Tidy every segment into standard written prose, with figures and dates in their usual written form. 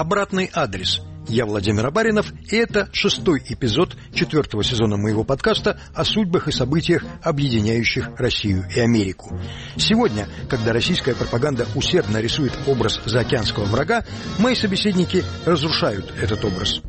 Обратный адрес. Я Владимир Абаринов, и это 6-й эпизод 4-го сезона моего подкаста о судьбах и событиях, объединяющих Россию и Америку. Сегодня, когда российская пропаганда усердно рисует образ заокеанского врага, мои собеседники разрушают этот образ.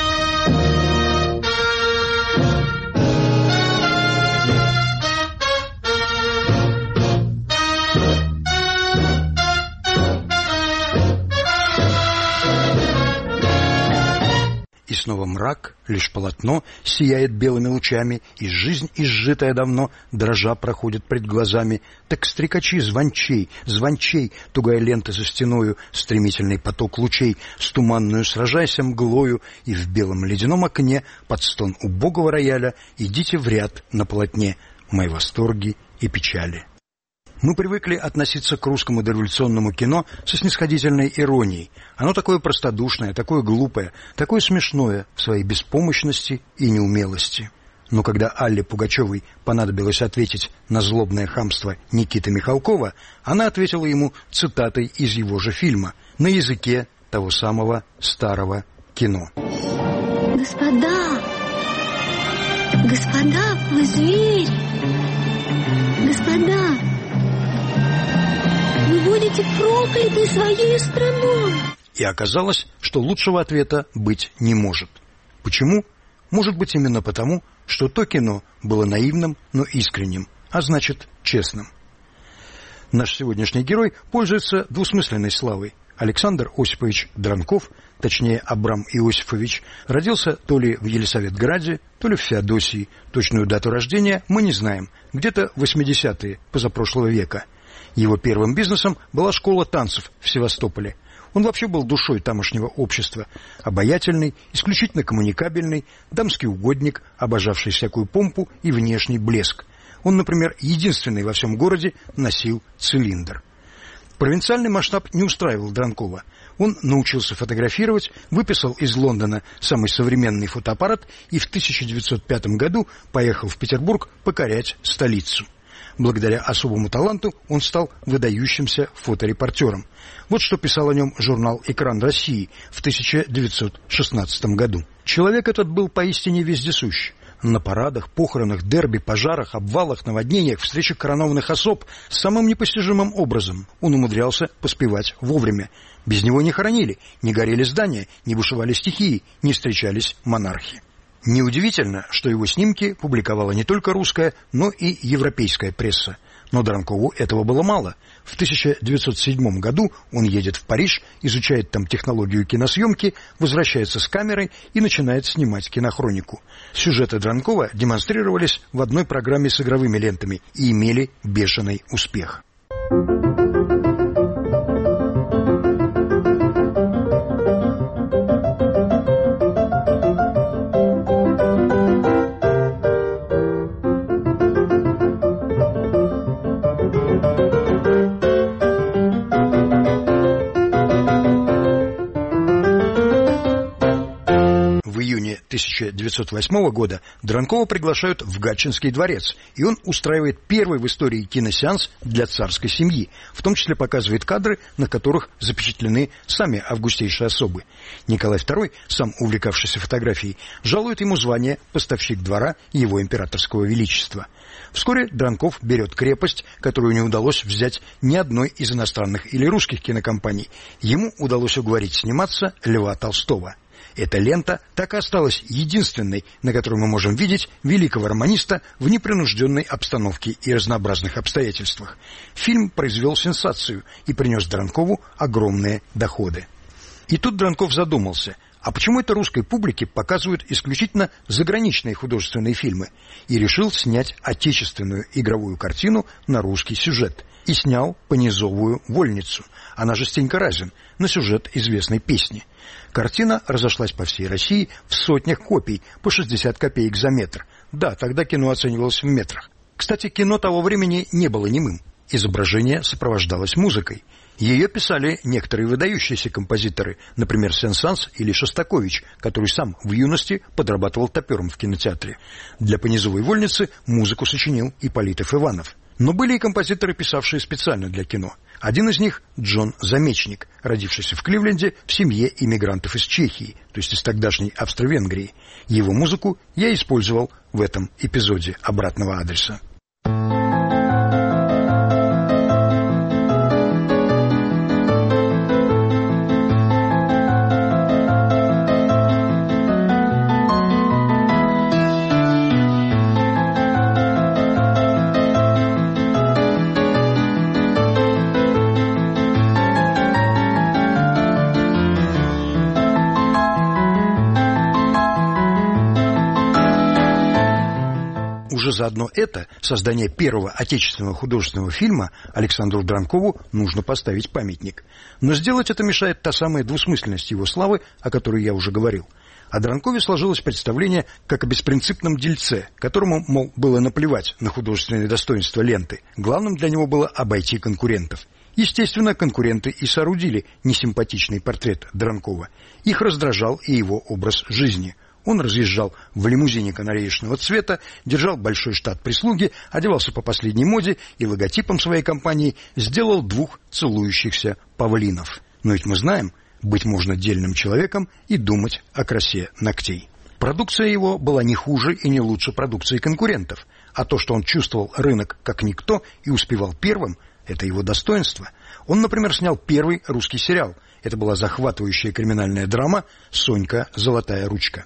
И снова мрак, лишь полотно сияет белыми лучами, и жизнь, изжитая давно, дрожа проходит пред глазами. Так стрекачи звончей, тугая лента за стеною, стремительный поток лучей, с туманную сражайся мглою, и в белом ледяном окне, под стон убогого рояля, идите в ряд на полотне, мои восторги и печали. Мы привыкли относиться к русскому дореволюционному кино со снисходительной иронией. Оно такое простодушное, такое глупое, такое смешное в своей беспомощности и неумелости. Но когда Алле Пугачевой понадобилось ответить на злобное хамство Никиты Михалкова, она ответила ему цитатой из его же фильма на языке того самого старого кино. Господа, вы звери! Господа! Вы будете прокляты своей страной. И оказалось, что лучшего ответа быть не может. Почему? Может быть, именно потому, что то кино было наивным, но искренним, а значит, честным. Наш сегодняшний герой пользуется двусмысленной славой. Александр Осипович Дранков, точнее Абрам Иосифович, родился то ли в Елисаветграде, то ли в Феодосии. Точную дату рождения мы не знаем, где-то 80-е позапрошлого века. Его первым бизнесом была школа танцев в Севастополе. Он вообще был душой тамошнего общества. Обаятельный, исключительно коммуникабельный, дамский угодник, обожавший всякую помпу и внешний блеск. Он, например, единственный во всем городе носил цилиндр. Провинциальный масштаб не устраивал Дранкова. Он научился фотографировать, выписал из Лондона самый современный фотоаппарат и в 1905 году поехал в Петербург покорять столицу. Благодаря особому таланту он стал выдающимся фоторепортером. Вот что писал о нем журнал «Экран России» в 1916 году. Человек этот был поистине вездесущ. На парадах, похоронах, дерби, пожарах, обвалах, наводнениях, встречах коронованных особ самым непостижимым образом он умудрялся поспевать вовремя. Без него не хоронили, не горели здания, не бушевали стихии, не встречались монархи. Неудивительно, что его снимки публиковала не только русская, но и европейская пресса. Но Дранкову этого было мало. В 1907 году он едет в Париж, изучает там технологию киносъемки, возвращается с камерой и начинает снимать кинохронику. Сюжеты Дранкова демонстрировались в одной программе с игровыми лентами и имели бешеный успех. В июне 1908 года Дранкова приглашают в Гатчинский дворец, и он устраивает первый в истории киносеанс для царской семьи, в том числе показывает кадры, на которых запечатлены сами августейшие особы. Николай II, сам увлекавшийся фотографией, жалует ему звание поставщик двора его императорского величества. Вскоре Дранков берет крепость, которую не удалось взять ни одной из иностранных или русских кинокомпаний. Ему удалось уговорить сниматься Льва Толстого. Эта лента так и осталась единственной, на которой мы можем видеть великого романиста в непринужденной обстановке и разнообразных обстоятельствах. Фильм произвел сенсацию и принес Дранкову огромные доходы. И тут Дранков задумался, а почему это русской публике показывают исключительно заграничные художественные фильмы, и решил снять отечественную игровую картину на русский сюжет. И снял «Понизовую вольницу», она же Стенька Разин, на сюжет известной песни. Картина разошлась по всей России в сотнях копий, по 60 копеек за метр. Да, тогда кино оценивалось в метрах. Кстати, кино того времени не было немым. Изображение сопровождалось музыкой. Ее писали некоторые выдающиеся композиторы, например, Сен-Санс или Шостакович, который сам в юности подрабатывал топером в кинотеатре. Для «Понизовой вольницы» музыку сочинил Ипполитов Иванов. Но были и композиторы, писавшие специально для кино. Один из них – Джон Замечник, родившийся в Кливленде в семье иммигрантов из Чехии, то есть из тогдашней Австро-Венгрии. Его музыку я использовал в этом эпизоде «Обратного адреса». Уже заодно это, создание первого отечественного художественного фильма, Александру Дранкову нужно поставить памятник. Но сделать это мешает та самая двусмысленность его славы, о которой я уже говорил. О Дранкове сложилось представление как о беспринципном дельце, которому, мол, было наплевать на художественные достоинства ленты. Главным для него было обойти конкурентов. Естественно, конкуренты и соорудили несимпатичный портрет Дранкова. Их раздражал и его образ жизни. Он разъезжал в лимузине канареечного цвета, держал большой штат прислуги, одевался по последней моде и логотипом своей компании сделал 2 целующихся павлинов. Но ведь мы знаем, быть можно дельным человеком и думать о красе ногтей. Продукция его была не хуже и не лучше продукции конкурентов, а то, что он чувствовал рынок как никто и успевал первым, это его достоинство. Он, например, снял первый русский сериал. Это была захватывающая криминальная драма «Сонька. Золотая ручка».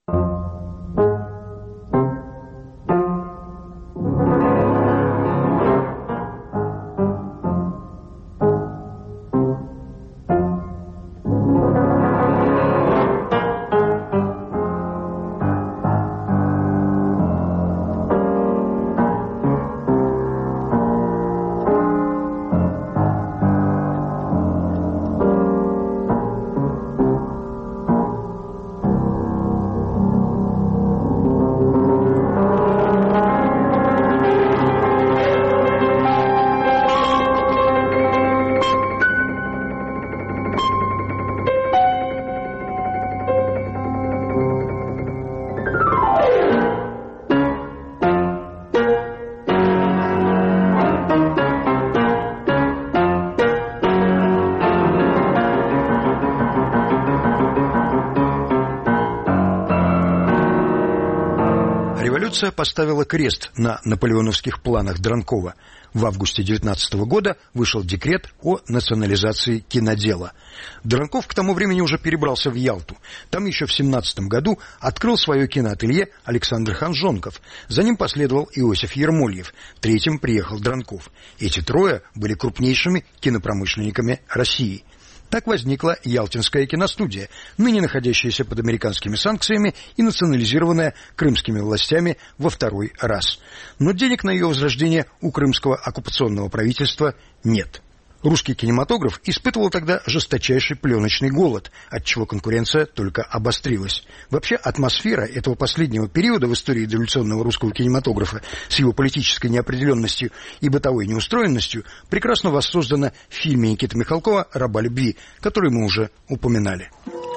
Революция поставила крест на наполеоновских планах Дранкова. В августе 1919 года вышел декрет о национализации кинодела. Дранков к тому времени уже перебрался в Ялту. Там еще в 1917 году открыл свое киноателье Александр Ханжонков. За ним последовал Иосиф Ермольев. Третьим приехал Дранков. Эти трое были крупнейшими кинопромышленниками России. Так возникла Ялтинская киностудия, ныне находящаяся под американскими санкциями и национализированная крымскими властями во 2-й раз. Но денег на ее возрождение у крымского оккупационного правительства нет. Русский кинематограф испытывал тогда жесточайший пленочный голод, отчего конкуренция только обострилась. Вообще, атмосфера этого последнего периода в истории дореволюционного русского кинематографа с его политической неопределенностью и бытовой неустроенностью прекрасно воссоздана в фильме Никиты Михалкова «Раба любви», который мы уже упоминали.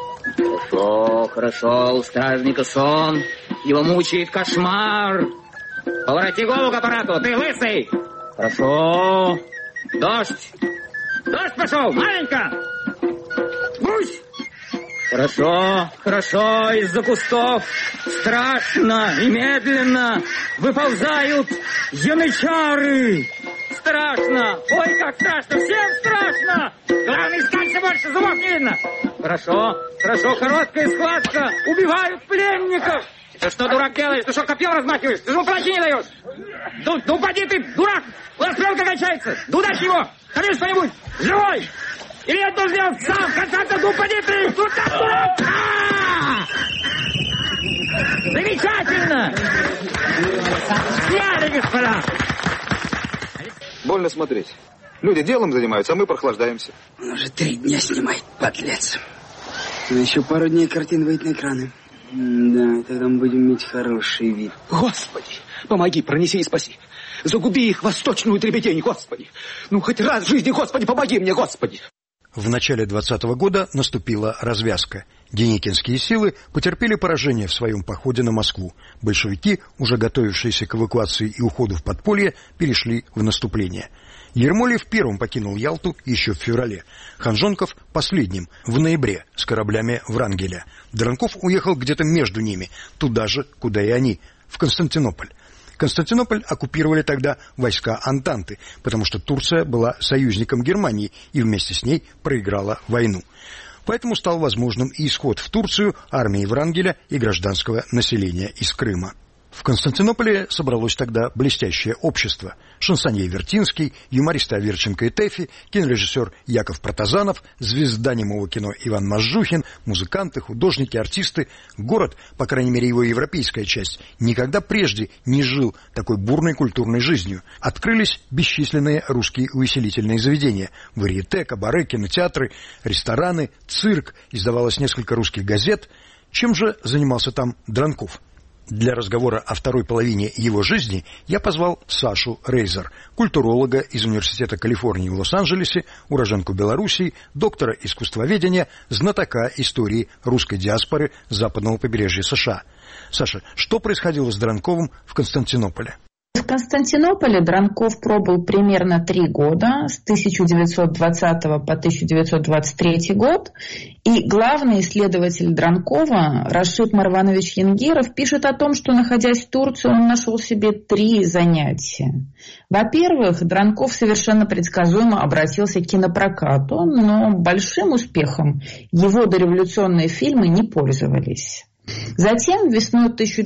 Хорошо, у стражника сон, его мучает кошмар. Повороти голову к аппарату, ты лысый. Хорошо. Дождь! Дождь пошел! Маленько! Гусь! Хорошо, из-за кустов страшно и медленно выползают янычары! Страшно! Ой, как страшно! Всем страшно! Главное, скалься больше, зубов не видно! Хорошо, короткая схватка! Убивают пленников! Ты что, дурак, делаешь? Ты что, копьем размахиваешь? Ты же плащи не даешь! Да упади ты, дурак! У нас пленка кончается! Да удачи его! Скажи что-нибудь! Живой! Или я должен сделать сам! В конце концов, да упади ты! Куда, дурак? Замечательно! Сняли, господа! Больно смотреть. Люди делом занимаются, а мы прохлаждаемся. Он уже 3 дня снимает, подлец. Но еще пару дней картин выйдет на экраны. Да, тогда мы будем иметь хороший вид. Господи, помоги, пронеси и спаси. Загуби их восточную дребедень, Господи. Ну, хоть раз в жизни, Господи, помоги мне, Господи. В начале 20-го года наступила развязка. Деникинские силы потерпели поражение в своем походе на Москву. Большевики, уже готовившиеся к эвакуации и уходу в подполье, перешли в наступление. Ермолаев первым покинул Ялту еще в феврале, Ханжонков последним, в ноябре, с кораблями Врангеля. Дранков уехал где-то между ними, туда же, куда и они, в Константинополь. Константинополь оккупировали тогда войска Антанты, потому что Турция была союзником Германии и вместе с ней проиграла войну. Поэтому стал возможным и исход в Турцию армии Врангеля и гражданского населения из Крыма. В Константинополе собралось тогда блестящее общество. Шансонье Вертинский, юмористы Аверченко и Тэфи, кинорежиссер Яков Протазанов, звезда немого кино Иван Мазжухин, музыканты, художники, артисты. Город, по крайней мере его европейская часть, никогда прежде не жил такой бурной культурной жизнью. Открылись бесчисленные русские увеселительные заведения. Варьете, кабаре, кинотеатры, рестораны, цирк. Издавалось несколько русских газет. Чем же занимался там Дранков? Для разговора о второй половине его жизни я позвал Сашу Рейзер, культуролога из Университета Калифорнии в Лос-Анджелесе, уроженку Белоруссии, доктора искусствоведения, знатока истории русской диаспоры западного побережья США. Саша, что происходило с Дранковым в Константинополе? В Константинополе Дранков пробыл примерно 3 года, с 1920 по 1923 год. И главный исследователь Дранкова, Рашид Марванович Янгиров, пишет о том, что, находясь в Турции, он нашел себе 3 занятия. Во-первых, Дранков совершенно предсказуемо обратился к кинопрокату, но большим успехом его дореволюционные фильмы не пользовались. Затем, весной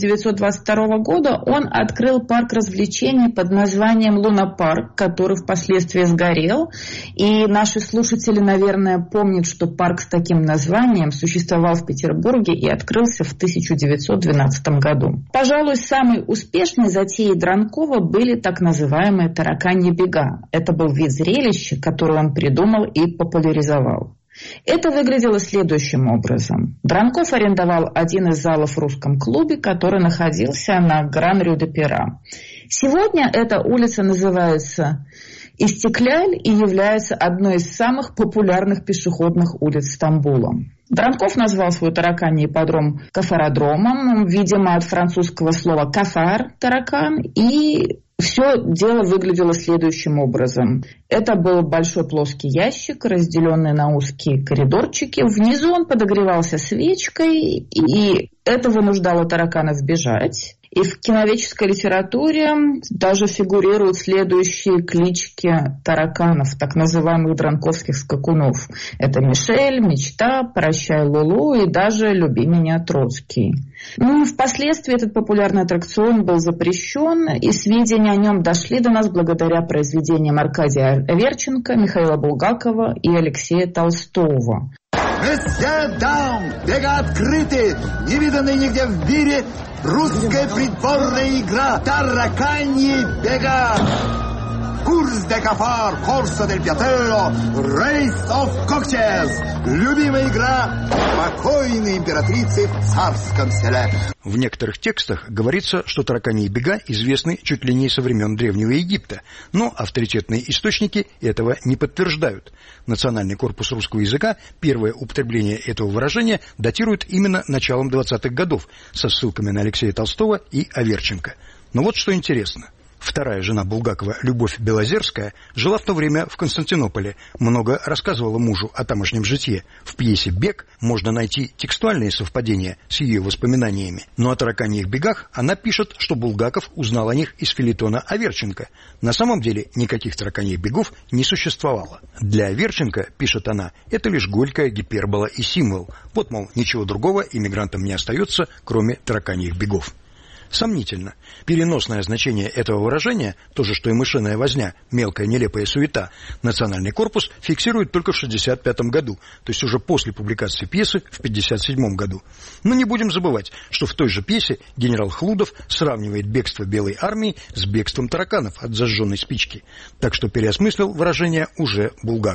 1922 года, он открыл парк развлечений под названием «Луна-парк», который впоследствии сгорел. И наши слушатели, наверное, помнят, что парк с таким названием существовал в Петербурге и открылся в 1912 году. Пожалуй, самой успешной затеей Дранкова были так называемые тараканьи бега. Это был вид зрелища, который он придумал и популяризовал. Это выглядело следующим образом. Дранков арендовал один из залов в русском клубе, который находился на Гран-Рю-де-Пера. Сегодня эта улица называется Истекляль и является одной из самых популярных пешеходных улиц Стамбула. Дранков назвал свой тараканий ипподром кафародромом, видимо, от французского слова «кафар» – таракан, и все дело выглядело следующим образом. Это был большой плоский ящик, разделенный на узкие коридорчики. Внизу он подогревался свечкой, и это вынуждало тараканов бежать. И в киноведческой литературе даже фигурируют следующие клички тараканов, так называемых дранковских скакунов. Это Мишель, Мечта, Прощай, Лулу и даже Люби меня, Троцкий. Впоследствии этот популярный аттракцион был запрещен, и сведения о нем дошли до нас благодаря произведениям Аркадия Аверченко, Михаила Булгакова и Алексея Толстого. Месье Даун, бега открыты, невиданные нигде в мире, русская придворная игра, тараканьи бега. Курс де Кафар, Корсо дель Пьятеро, Рейс оф Кокчес, любимая игра покойной императрицы в царском селе. В некоторых текстах говорится, что тараканьи бега известны чуть ли не со времен Древнего Египта, но авторитетные источники этого не подтверждают. Национальный корпус русского языка первое употребление этого выражения датирует именно началом 20-х годов, со ссылками на Алексея Толстого и Аверченко. Но вот что интересно. Вторая жена Булгакова, Любовь Белозерская, жила в то время в Константинополе, много рассказывала мужу о тамошнем житье. В пьесе «Бег» можно найти текстуальные совпадения с ее воспоминаниями. Но о тараканьих бегах она пишет, что Булгаков узнал о них из фельетона Аверченко. На самом деле никаких тараканьих бегов не существовало. Для Аверченко, пишет она, это лишь горькая гипербола и символ. Вот, мол, ничего другого иммигрантам не остается, кроме тараканьих бегов. Сомнительно. Переносное значение этого выражения, то же, что и мышиная возня, мелкая нелепая суета, национальный корпус фиксирует только в 1965 году, то есть уже после публикации пьесы в 1957 году. Но не будем забывать, что в той же пьесе генерал Хлудов сравнивает бегство Белой армии с бегством тараканов от зажженной спички. Так что переосмыслил выражение уже Булгаков.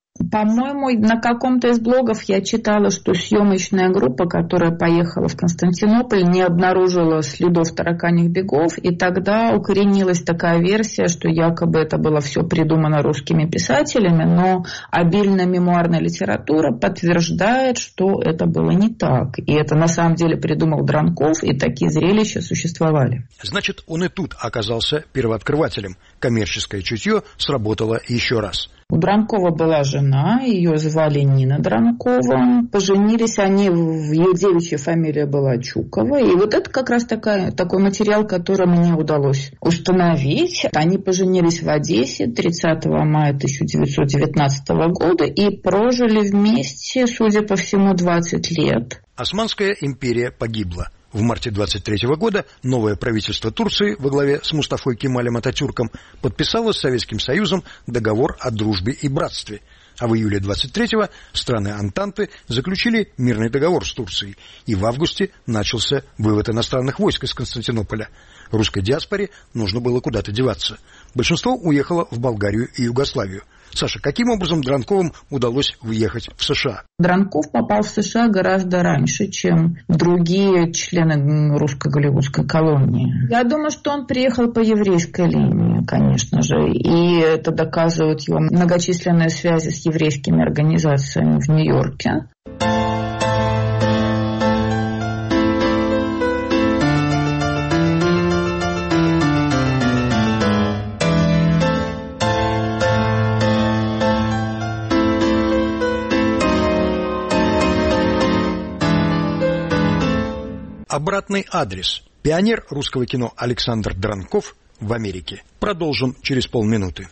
По-моему, на каком-то из блогов я читала, что съемочная группа, которая поехала в Константинополь, не обнаружила следов тараканьих бегов, и тогда укоренилась такая версия, что якобы это было все придумано русскими писателями, но обильная мемуарная литература подтверждает, что это было не так. И это на самом деле придумал Дранков, и такие зрелища существовали. Значит, он и тут оказался первооткрывателем. Коммерческое чутье сработало еще раз. У Дранкова была жена, ее звали Нина Дранкова. Поженились они, ее девичья фамилия была Чукова. И вот это как раз такой материал, который мне удалось установить. Они поженились в Одессе 30 мая 1919 года и прожили вместе, судя по всему, 20 лет. Османская империя погибла. В марте 23 года новое правительство Турции во главе с Мустафой Кемалем Ататюрком подписало с Советским Союзом договор о дружбе и братстве. А в июле 23-го страны Антанты заключили мирный договор с Турцией. И в августе начался вывод иностранных войск из Константинополя. Русской диаспоре нужно было куда-то деваться. Большинство уехало в Болгарию и Югославию. Саша, каким образом Дранковым удалось въехать в США? Дранков попал в США гораздо раньше, чем другие члены русско-голливудской колонии. Я думаю, что он приехал по еврейской линии, конечно же, и это доказывают его многочисленные связи с еврейскими организациями в Нью-Йорке. Обратный адрес. Пионер русского кино Александр Дранков в Америке. Продолжим через полминуты.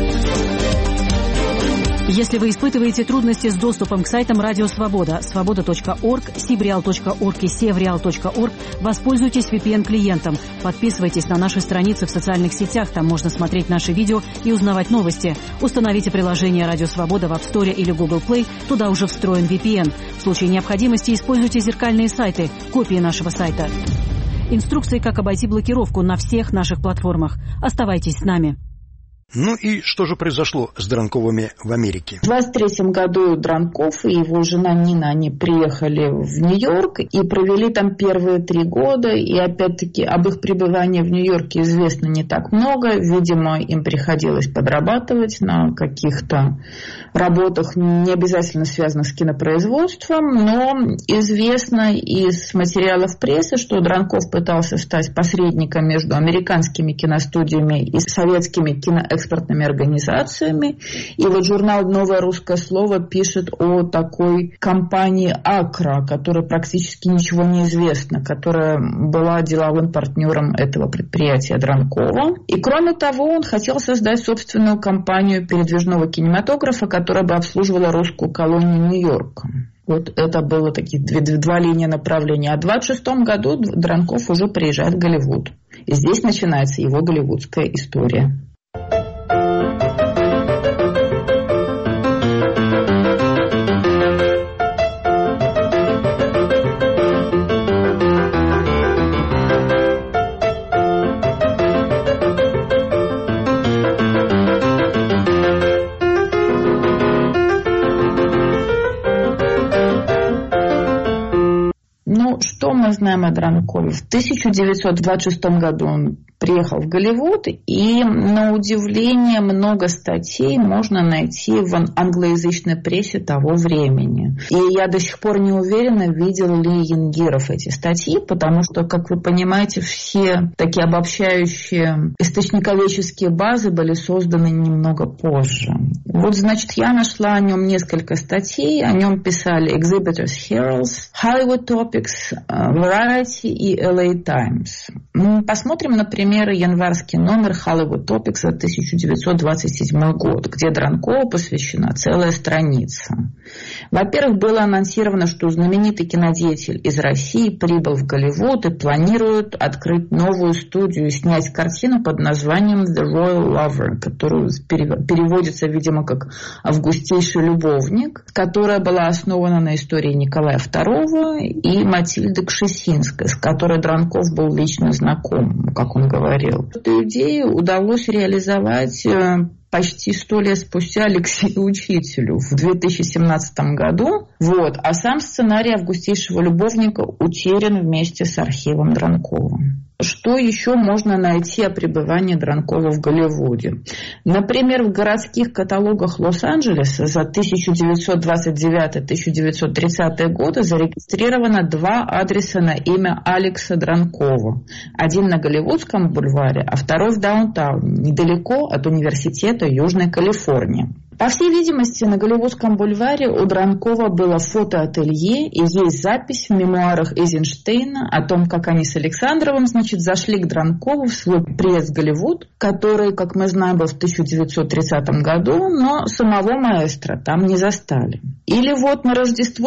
Если вы испытываете трудности с доступом к сайтам Радио Свобода, свобода.орг, sibreal.org и sevreal.org, воспользуйтесь VPN-клиентом. Подписывайтесь на наши страницы в социальных сетях, там можно смотреть наши видео и узнавать новости. Установите приложение Радио Свобода в App Store или Google Play, туда уже встроен VPN. В случае необходимости используйте зеркальные сайты, копии нашего сайта. Инструкции, как обойти блокировку на всех наших платформах. Оставайтесь с нами. Ну и что же произошло с Дранковыми в Америке? В 23 году Дранков и его жена Нина, они приехали в Нью-Йорк и провели там первые 3 года. И опять-таки об их пребывании в Нью-Йорке известно не так много. Видимо, им приходилось подрабатывать на каких-то работах, не обязательно связанных с кинопроизводством. Но известно из материалов прессы, что Дранков пытался стать посредником между американскими киностудиями и советскими киноэкспортными организациями. И вот журнал «Новое русское слово» пишет о такой компании «Акра», о которой практически ничего не известно, которая была деловым партнером этого предприятия Дранкова. И кроме того, он хотел создать собственную компанию передвижного кинематографа, которая бы обслуживала русскую колонию Нью-Йорка. Вот это было такие два линия направления. А в 26 году Дранков уже приезжает в Голливуд. И здесь начинается его голливудская история. Что мы знаем о Дранкове? В 1926 году он приехал в Голливуд, и, на удивление, много статей можно найти в англоязычной прессе того времени. И я до сих пор не уверена, видел ли Янгиров эти статьи, потому что, как вы понимаете, все такие обобщающие источниковедческие базы были созданы немного позже. Вот, значит, я нашла о нем несколько статей, о нем писали Exhibitors Heralds, Hollywood Topics, Variety и LA Times. Посмотрим, например, январский номер Hollywood Topics за 1927 год, где Дранкову посвящена целая страница. Во-первых, было анонсировано, что знаменитый кинодеятель из России прибыл в Голливуд и планирует открыть новую студию и снять картину под названием The Royal Lover, которую переводится, видимо, как «Августейший любовник», которая была основана на истории Николая II и Матильды Кшесинской, с которой Дранков был лично знаком, как он говорит. говорил. Эту идею удалось реализовать почти 100 лет спустя Алексею Учителю в 2017 году. А сам сценарий «Августейшего любовника» утерян вместе с архивом Дранкова. Что еще можно найти о пребывании Дранкова в Голливуде? Например, в городских каталогах Лос-Анджелеса за 1929-1930 годы зарегистрировано 2 адреса на имя Алекса Дранкова. Один на Голливудском бульваре, а второй в Даунтауне, недалеко от университета Южной Калифорнии. По всей видимости, на Голливудском бульваре у Дранкова было фотоателье, и есть запись в мемуарах Эйзенштейна о том, как они с Александровым, зашли к Дранкову в свой приезд в Голливуд, который, как мы знаем, был в 1930 году, но самого маэстро там не застали. Или на Рождество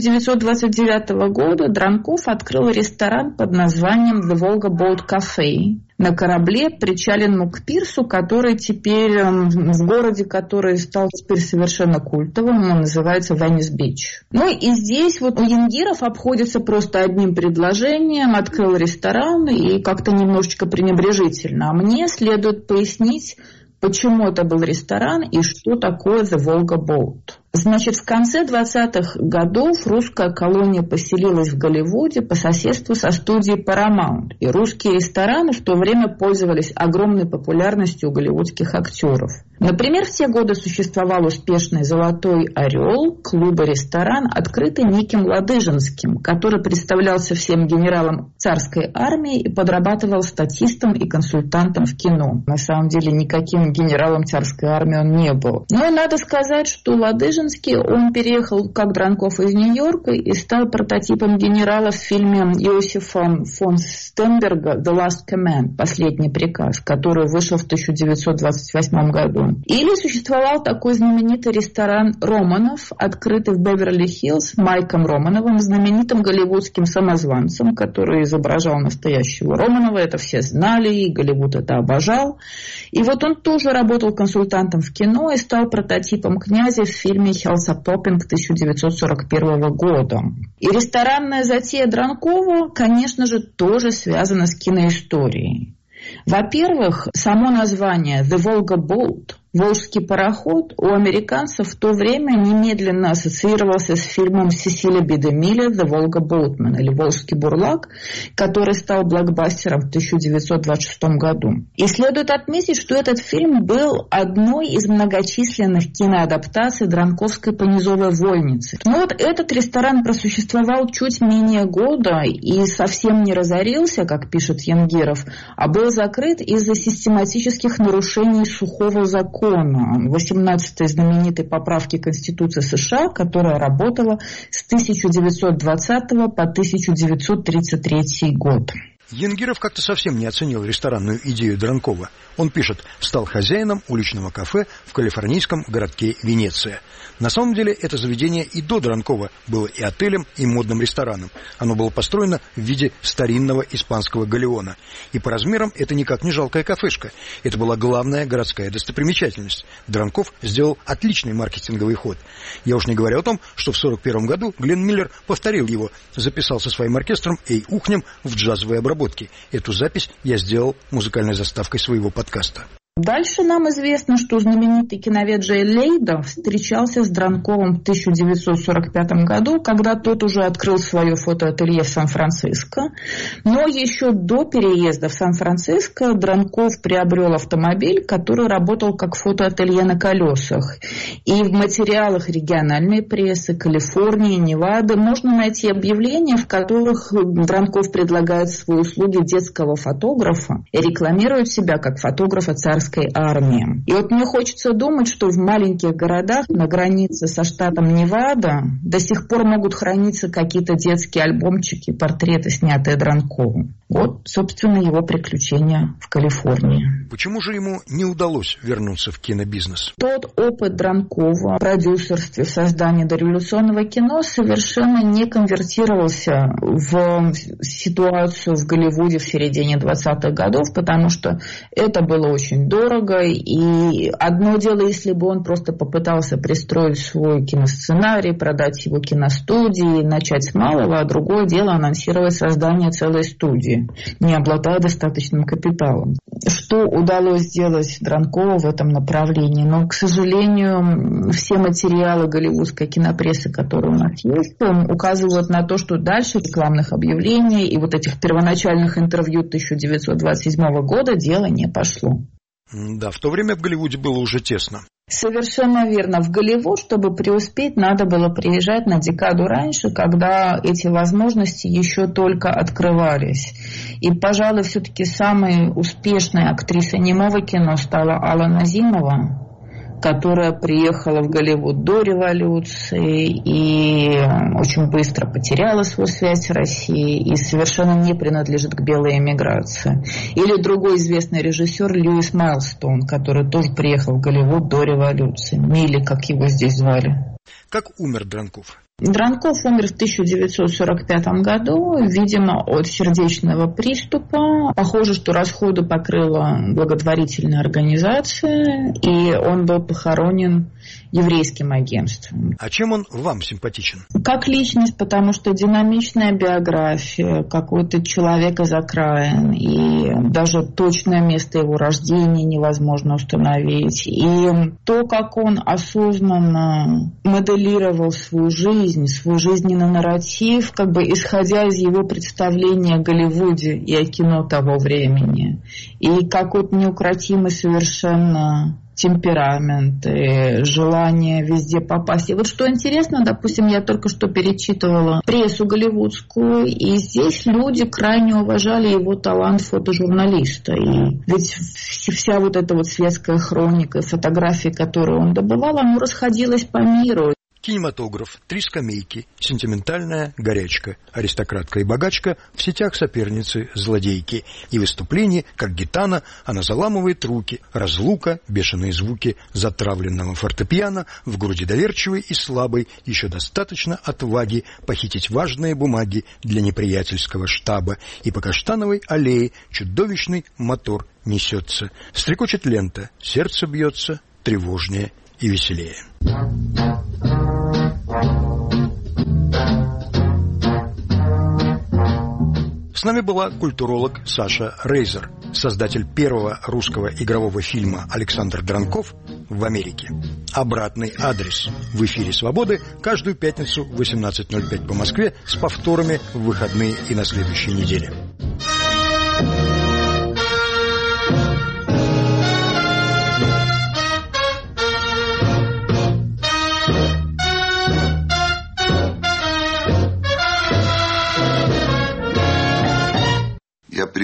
1929 года Дранков открыл ресторан под названием The Volga Boat Cafe на корабле, причаленном к пирсу, который теперь в городе, который стал теперь совершенно культовым, он называется Венес-Бич. И здесь у Янгиров обходится просто одним предложением: открыл ресторан, и как-то немножечко пренебрежительно. А мне следует пояснить, почему это был ресторан и что такое The Volga Boat. В конце 20-х годов русская колония поселилась в Голливуде по соседству со студией Paramount. И русские рестораны в то время пользовались огромной популярностью у голливудских актеров. Например, в те годы существовал успешный «Золотой орел», клуб-ресторан, открытый неким Ладыжинским, который представлялся всем генералам царской армии и подрабатывал статистом и консультантом в кино. На самом деле никаким генералом царской армии он не был. Но надо сказать, что Ладыжин он переехал, как Дранков, из Нью-Йорка и стал прототипом генерала в фильме Иосифа фон Стенберга «The Last Command» «Последний приказ», который вышел в 1928 году. Или существовал такой знаменитый ресторан «Романов», открытый в Беверли-Хиллз Майком Романовым, знаменитым голливудским самозванцем, который изображал настоящего Романова. Это все знали, и Голливуд это обожал. И он тоже работал консультантом в кино и стал прототипом князя в фильме «Хелсопопинг» 1941 года. И ресторанная затея Дранкова, конечно же, тоже связана с киноисторией. Во-первых, само название «The Volga Boat» «Волжский пароход» у американцев в то время немедленно ассоциировался с фильмом Сесиля Би де Милля «The Volga Boatman» или «Волжский бурлак», который стал блокбастером в 1926 году. И следует отметить, что этот фильм был одной из многочисленных киноадаптаций Дранковской понизовой вольницы. Но этот ресторан просуществовал чуть менее года и совсем не разорился, как пишет Янгиров, а был закрыт из-за систематических нарушений сухого закона, 18-й знаменитой поправки Конституции США, которая работала с 1920 по 1933 год. Янгиров как-то совсем не оценил ресторанную идею Дранкова. Он пишет: стал хозяином уличного кафе в калифорнийском городке Венеция. На самом деле это заведение и до Дранкова было и отелем, и модным рестораном. Оно было построено в виде старинного испанского галеона. И по размерам это никак не жалкая кафешка. Это была главная городская достопримечательность. Дранков сделал отличный маркетинговый ход. Я уж не говорю о том, что в 1941 году Глен Миллер повторил его, записал со своим оркестром «Эй, ухнем» в джазовой обработке. Эту запись я сделал музыкальной заставкой своего подкаста. Дальше нам известно, что знаменитый киновед Джей Лейда встречался с Дранковым в 1945 году, когда тот уже открыл свое фотоателье в Сан-Франциско. Но еще до переезда в Сан-Франциско Дранков приобрел автомобиль, который работал как фотоателье на колесах. И в материалах региональной прессы Калифорнии, Невады можно найти объявления, в которых Дранков предлагает свои услуги детского фотографа и рекламирует себя как фотографа царской армии. И мне хочется думать, что в маленьких городах на границе со штатом Невада до сих пор могут храниться какие-то детские альбомчики, портреты, снятые Дранковым. Собственно, его приключения в Калифорнии. Почему же ему не удалось вернуться в кинобизнес? Тот опыт Дранкова в продюсерстве, в создании дореволюционного кино совершенно не конвертировался в ситуацию в Голливуде в середине 20-х годов, потому что это было очень дорого, и одно дело, если бы он просто попытался пристроить свой киносценарий, продать его киностудии, начать с малого, а другое дело анонсировать создание целой студии, не обладая достаточным капиталом. Что удалось сделать Дранкову в этом направлении? Но, к сожалению, все материалы голливудской кинопрессы, которые у нас есть, указывают на то, что дальше рекламных объявлений и вот этих первоначальных интервью 1927 года дело не пошло. Да, в то время в Голливуде было уже тесно. Совершенно верно. В Голливуд, чтобы преуспеть, надо было приезжать на декаду раньше, когда эти возможности еще только открывались. И, пожалуй, все-таки самой успешной актрисой немого кино стала Алла Назимова, которая приехала в Голливуд до революции и очень быстро потеряла свою связь с Россией и совершенно не принадлежит к белой эмиграции. Или другой известный режиссер Льюис Майлстоун, который тоже приехал в Голливуд до революции. Милли, как его здесь звали. Как умер Дранков? Дранков умер в 1945 году, видимо, от сердечного приступа. Похоже, что расходы покрыла благотворительная организация, и он был похоронен еврейским агентством. А чем он вам симпатичен? Как личность, потому что динамичная биография, какой-то человек из окраин, и даже точное место его рождения невозможно установить. И то, как он осознанно моделировал свою жизнь, свой жизненный нарратив, как бы исходя из его представления о Голливуде и о кино того времени. И какой-то неукротимый совершенно темперамент, желание везде попасть. И вот что интересно, допустим, я только что перечитывала прессу голливудскую, и здесь люди крайне уважали его талант фотожурналиста. И ведь вся вот эта вот светская хроника, фотографии, которые он добывал, оно расходилось по миру. Кинематограф, 3 скамейки, сентиментальная горячка, аристократка и богачка, в сетях соперницы, злодейки. И выступление, как гитана, она заламывает руки, разлука, бешеные звуки затравленного фортепиано, в груди доверчивой и слабой, еще достаточно отваги похитить важные бумаги для неприятельского штаба. И по Каштановой аллее чудовищный мотор несется. Стрекочет лента, сердце бьется тревожнее и веселее. С нами была культуролог Саша Рейзер, создатель первого русского игрового фильма «Александр Дранков» в Америке. Обратный адрес в эфире «Свободы» каждую пятницу в 18:05 по Москве с повторами в выходные и на следующей неделе.